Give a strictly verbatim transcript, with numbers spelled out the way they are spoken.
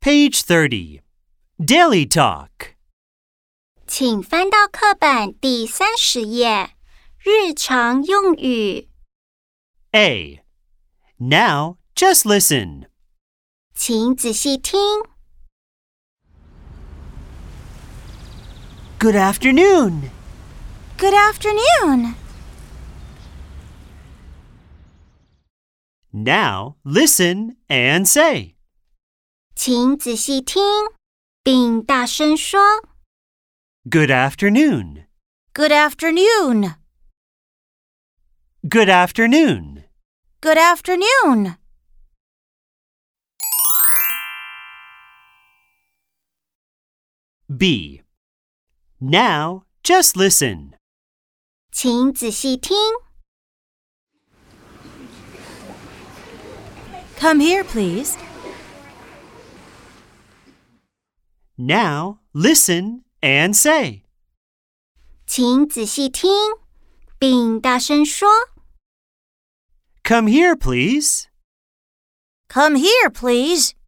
Page thirty. Daily Talk. 请翻到课本第三十页，日常用语。 A. Now, just listen. 请仔细听。 Good afternoon. Good afternoon. Now, listen and say. 请仔细听，并大声说。 Good afternoon. Good afternoon. Good afternoon. Good afternoon. B. Now, just listen. 请仔细听。 Come here, please. Now, listen and say. 请仔细听，并大声说。 Come here, please. Come here, please.